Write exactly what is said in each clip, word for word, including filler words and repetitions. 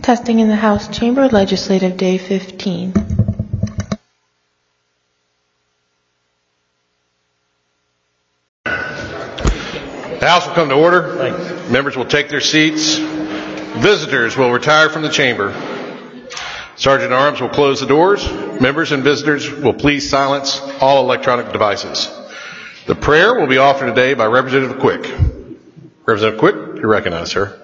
Testing in the House Chamber, Legislative Day fifteen. The House will come to order. Thanks. Members will take their seats. Visitors will retire from the chamber. Sergeant at Arms will close the doors. Members and visitors will please silence all electronic devices. The prayer will be offered today by Representative Quick. Representative Quick, you're recognized, sir.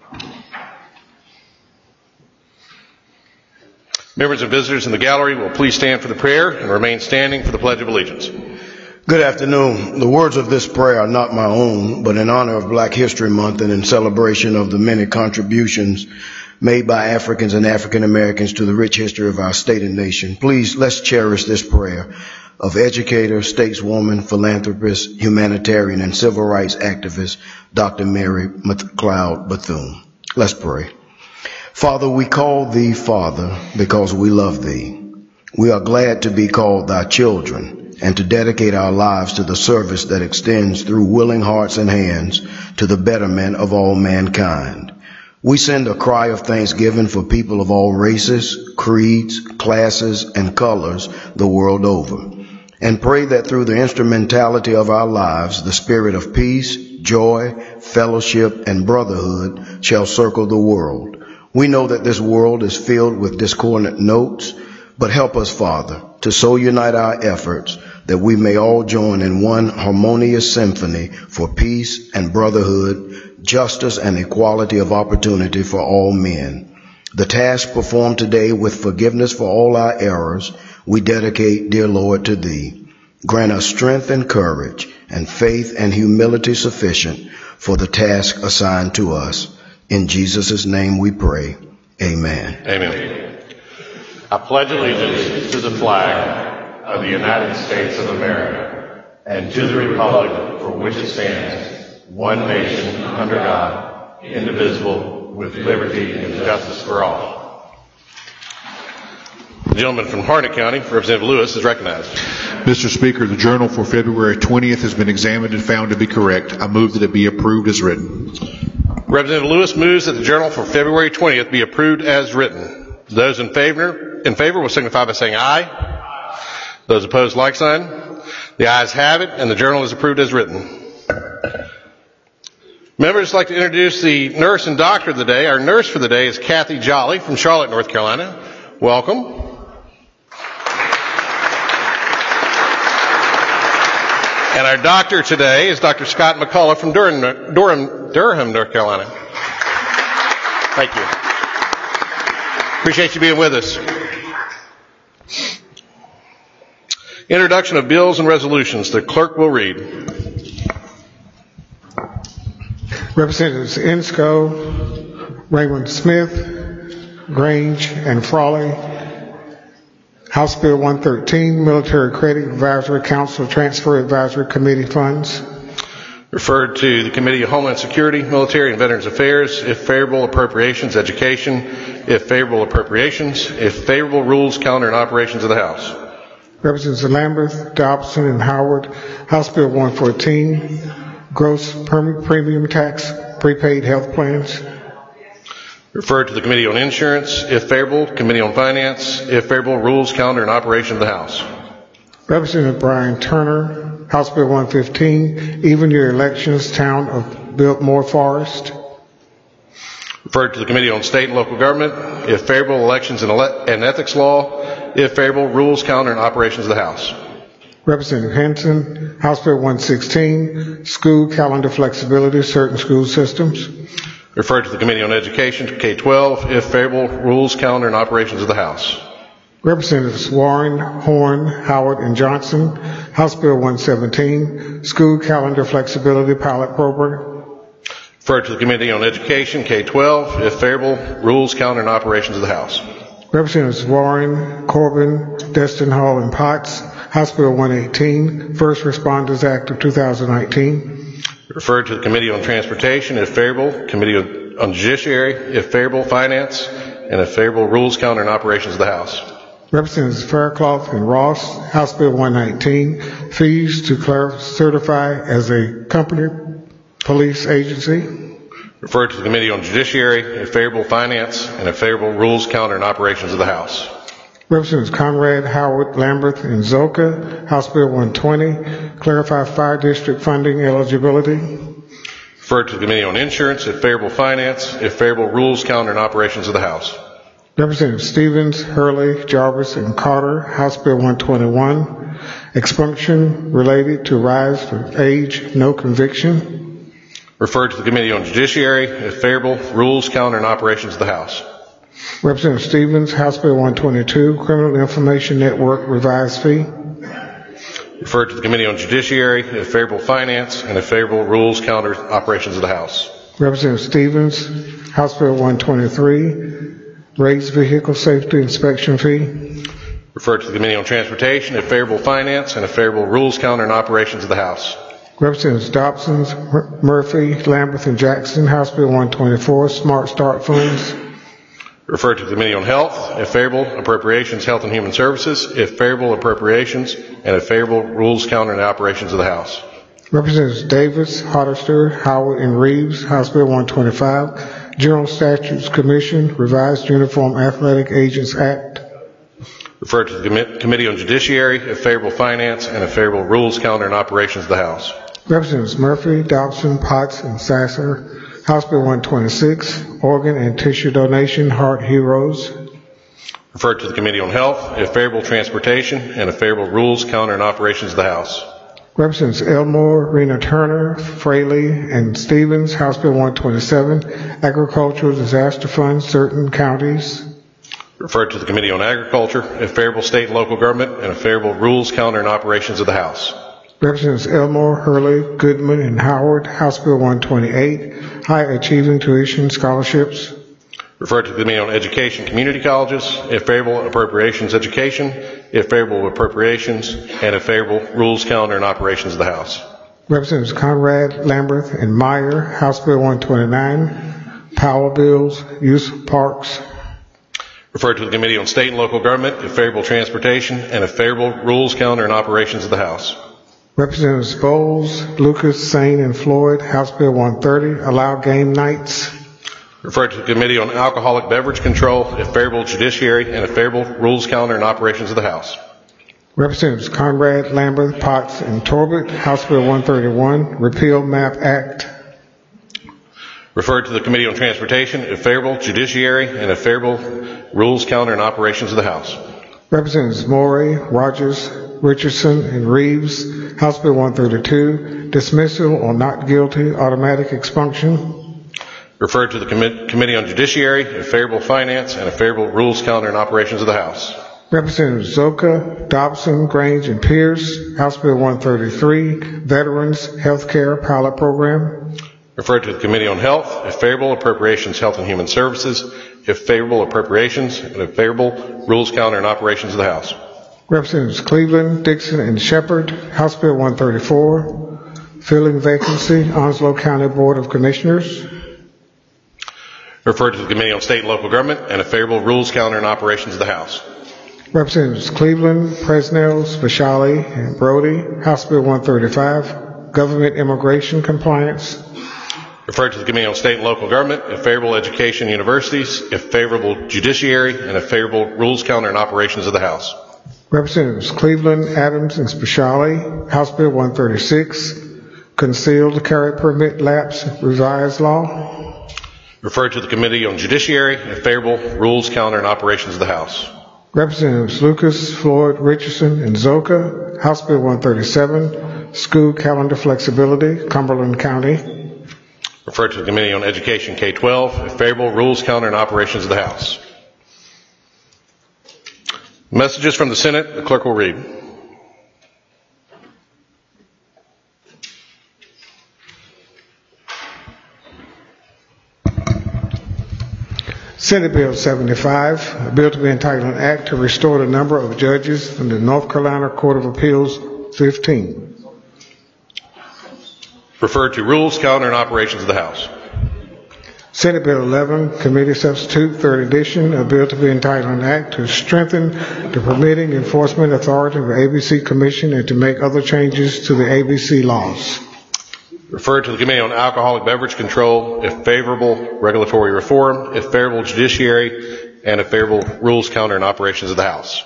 Members and visitors in the gallery will please stand for the prayer and remain standing for the Pledge of Allegiance. Good afternoon. The words of this prayer are not my own, but in honor of Black History Month and in celebration of the many contributions made by Africans and African Americans to the rich history of our state and nation. Please, let's cherish this prayer of educator, stateswoman, philanthropist, humanitarian, and civil rights activist, Doctor Mary McLeod Bethune. Let's pray. Father, we call thee Father because we love thee. We are glad to be called thy children and to dedicate our lives to the service that extends through willing hearts and hands to the betterment of all mankind. We send a cry of thanksgiving for people of all races, creeds, classes, and colors the world over, and pray that through the instrumentality of our lives, the spirit of peace, joy, fellowship, and brotherhood shall circle the world. We know that this world is filled with discordant notes, but help us, Father, to so unite our efforts that we may all join in one harmonious symphony for peace and brotherhood, justice and equality of opportunity for all men. The task performed today with forgiveness for all our errors, we dedicate, dear Lord, to thee. Grant us strength and courage and faith and humility sufficient for the task assigned to us. In Jesus' name we pray. Amen. Amen. I pledge allegiance to the flag of the United States of America and to the republic for which it stands, one nation under God, indivisible, with liberty and justice for all. The gentleman from Harnett County, Representative Lewis, is recognized. Mister Speaker, the journal for February twentieth has been examined and found to be correct. I move that it be approved as written. Representative Lewis moves that the journal for February twentieth be approved as written. Those in favor, in favor will signify by saying aye. Those opposed, like sign. The ayes have it, and the journal is approved as written. Members, like to introduce the nurse and doctor of the day. Our nurse for the day is Kathy Jolly from Charlotte, North Carolina. Welcome. And our doctor today is Doctor Scott McCullough from Durham, Durham, Durham, North Carolina. Thank you. Appreciate you being with us. Introduction of bills and resolutions. The clerk will read. Representatives Inscoe, Raymond Smith, Grange, and Frawley. House Bill one thirteen, Military Credit Advisory Council Transfer Advisory Committee funds. Referred to the Committee of Homeland Security, Military, and Veterans Affairs. If favorable, appropriations, education. If favorable, appropriations. If favorable, rules, calendar, and operations of the House. Representatives Lambert, Dobson, and Howard. House Bill one fourteen, Gross Premium Tax Prepaid Health Plans. Referred to the Committee on Insurance. If favorable, Committee on Finance. If favorable, rules, calendar, and operation of the House. Representative Brian Turner, House Bill one fifteen, Even Year Elections, Town of Biltmore Forest. Referred to the Committee on State and Local Government. If favorable, Elections and, ele- and Ethics Law. If favorable, rules, calendar, and operations of the House. Representative Henson, House Bill one sixteen, School Calendar Flexibility, Certain School Systems. Referred to the Committee on Education, K twelve. If favorable, rules, calendar, and operations of the House. Representatives Warren, Horn, Howard, and Johnson, House Bill one seventeen, School Calendar Flexibility Pilot Program. Referred to the Committee on Education, K twelve. If favorable, rules, calendar, and operations of the House. Representatives Warren, Corbin, Destin Hall, and Potts, House Bill one eighteen, First Responders Act of two thousand nineteen. Referred to the Committee on Transportation, if favorable, Committee on Judiciary, if favorable, Finance, and if favorable, rules, calendar, and operations of the House. Representatives Faircloth and Ross, House Bill one nineteen, fees to certify as a company police agency. Referred to the Committee on Judiciary, if favorable, Finance, and if favorable, Rules, Calendar, and Operations of the House. Representatives Conrad, Howard, Lambert, and Zoka. House Bill one twenty, clarify fire district funding eligibility. Referred to the Committee on Insurance, if favorable, Finance, if favorable, Rules, Calendar, and Operations of the House. Representatives Stevens, Hurley, Jarvis, and Carter. House Bill one twenty-one, expunction related to rise of age, no conviction. Referred to the Committee on Judiciary, if favorable, Rules, Calendar, and Operations of the House. Representative Stevens, House Bill one twenty-two, Criminal Information Network revised fee. Referred to the Committee on Judiciary, if favorable, Finance, and if favorable, Rules, Calendar, Operations of the House. Representative Stevens, House Bill one twenty-three, raised vehicle safety inspection fee. Referred to the Committee on Transportation, if favorable, Finance, and if favorable, Rules, Calendar, and Operations of the House. Representatives Dobson, Murphy, Lambert, and Jackson, House Bill one twenty-four, Smart Start funds. Referred to the Committee on Health, if favorable, Appropriations, Health and Human Services, if favorable, Appropriations, and if favorable, Rules, Calendar, and Operations of the House. Representatives Davis, Hoddester, Howard, and Reeves, House Bill one twenty-five, General Statutes Commission, Revised Uniform Athletic Agents Act. Referred to the Com- Committee on Judiciary, if favorable, Finance, and if favorable, Rules, Calendar, and Operations of the House. Representatives Murphy, Dobson, Potts, and Sasser, House Bill one twenty-six, Organ and Tissue Donation, Heart Heroes. Referred to the Committee on Health, if favorable, Transportation, and if favorable, Rules, Calendar, and Operations of the House. Representatives Elmore, Rena Turner, Fraley, and Stevens, House Bill one twenty-seven, Agricultural Disaster Fund, certain counties. Referred to the Committee on Agriculture, if favorable, State and Local Government, and if favorable, Rules, Calendar, and Operations of the House. Representatives Elmore, Hurley, Goodman, and Howard, House Bill one twenty-eight, High Achieving Tuition Scholarships. Referred to the Committee on Education, Community Colleges, if favorable, Appropriations, Education, if favorable, Appropriations, and if favorable, Rules, Calendar, and Operations of the House. Representatives Conrad, Lambert, and Meyer, House Bill one twenty-nine, Power Bills, Youth Parks. Referred to the Committee on State and Local Government, if favorable, Transportation, and if favorable, Rules, Calendar, and Operations of the House. Representatives Bowles, Lucas, Sane, and Floyd, House Bill one thirty, allow game nights. Referred to the Committee on Alcoholic Beverage Control, if favorable, Judiciary, and if favorable, Rules, Calendar, and Operations of the House. Representatives Conrad, Lambert, Potts, and Torbett, House Bill one thirty-one, repeal MAP Act. Referred to the Committee on Transportation, if favorable, Judiciary, and if favorable, Rules, Calendar, and Operations of the House. Representatives Morey, Rogers, Richardson, and Reeves, House Bill one thirty-two, dismissal or not guilty, automatic expunction. Referred to the Com- Committee on Judiciary, if favorable, Finance, and if favorable, Rules, Calendar, and Operations of the House. Representatives Zoka, Dobson, Grange, and Pierce, House Bill one thirty-three, Veterans Health Care Pilot Program. Referred to the Committee on Health, if favorable, Appropriations, Health and Human Services, if favorable, Appropriations, and if favorable, Rules, Calendar, and Operations of the House. Representatives Cleveland, Dixon, and Shepard, House Bill one thirty-four, filling vacancy, Onslow County Board of Commissioners. Referred to the Committee on State and Local Government, and if favorable, Rules, Calendar, and Operations of the House. Representatives Cleveland, Presnell, Speciale, and Brody, House Bill one thirty-five, Government Immigration Compliance. Referred to the Committee on State and Local Government, if favorable, Education and Universities, if favorable, Judiciary, and if favorable, Rules, Calendar, and Operations of the House. Representatives Cleveland, Adams, and Speciale, House Bill one thirty-six, Concealed Carry Permit Lapse Revised Law. Referred to the Committee on Judiciary, if favorable, Rules, Calendar, and Operations of the House. Representatives Lucas, Floyd, Richardson, and Zoka, House Bill one thirty-seven, School Calendar Flexibility, Cumberland County. Referred to the Committee on Education, K twelve, if favorable, Rules, Calendar, and Operations of the House. Messages from the Senate, the clerk will read. Senate Bill seventy-five, a bill to be entitled an act to restore the number of judges in the North Carolina Court of Appeals fifteen. Referred to Rules, Calendar, and Operations of the House. Senate Bill eleven, Committee Substitute, third edition, a bill to be entitled an act to strengthen the permitting enforcement authority of the A B C Commission and to make other changes to the A B C laws. Referred to the Committee on Alcoholic Beverage Control if favorable, regulatory reform, if favorable, judiciary, and if favorable, rules, calendar, and operations of the House.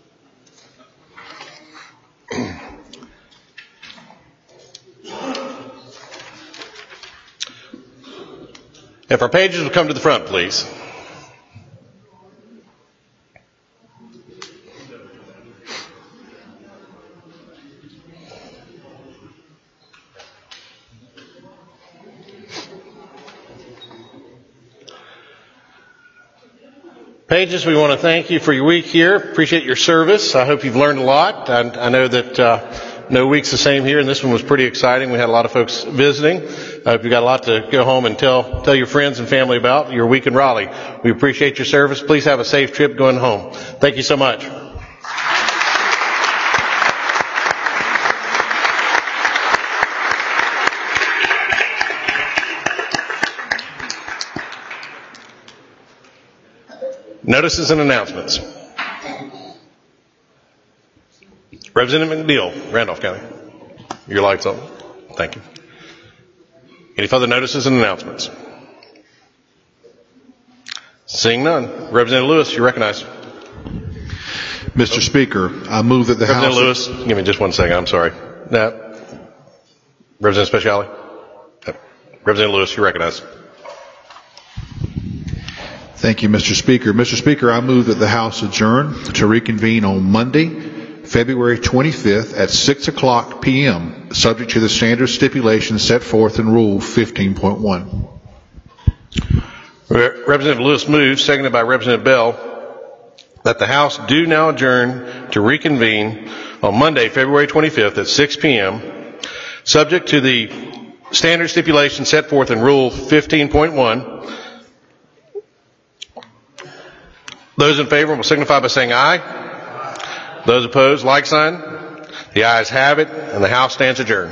If our pages will come to the front, please. Pages, we want to thank you for your week here. Appreciate your service. I hope you've learned a lot. I, I know that uh, no week's the same here, and this one was pretty exciting. We had a lot of folks visiting. I hope you got a lot to go home and tell tell your friends and family about your week in Raleigh. We appreciate your service. Please have a safe trip going home. Thank you so much. Notices and announcements. Representative McNeil, Randolph County. Your light's on. Thank you. Any further notices and announcements? Seeing none. Representative Lewis, you're recognized. Mister Speaker, I move that the Representative House... Lewis, give me just one second. I'm sorry. No. Representative Speciale. No. Representative Lewis, you're recognized. Thank you, Mister Speaker. Mister Speaker, I move that the House adjourn to reconvene on Monday, February twenty-fifth at six o'clock p.m., subject to the standard stipulations set forth in Rule fifteen point one. Representative Lewis moves, seconded by Representative Bell, that the House do now adjourn to reconvene on Monday, February twenty-fifth at six p.m., subject to the standard stipulations set forth in Rule fifteen point one. Those in favor will signify by saying aye. Those opposed, like sign. The ayes have it, and the House stands adjourned.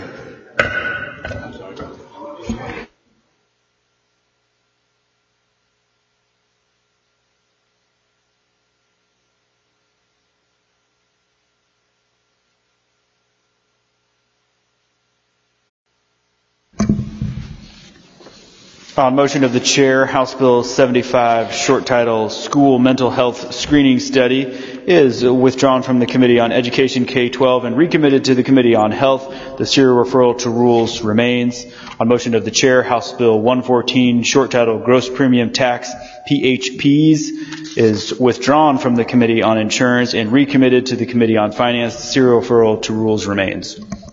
On motion of the chair, House Bill seventy-five, short title, School Mental Health Screening Study, is withdrawn from the Committee on Education K twelve and recommitted to the Committee on Health. The serial referral to rules remains. On motion of the chair, House Bill one fourteen, short title, Gross Premium Tax, P H Ps, is withdrawn from the Committee on Insurance and recommitted to the Committee on Finance. The serial referral to rules remains.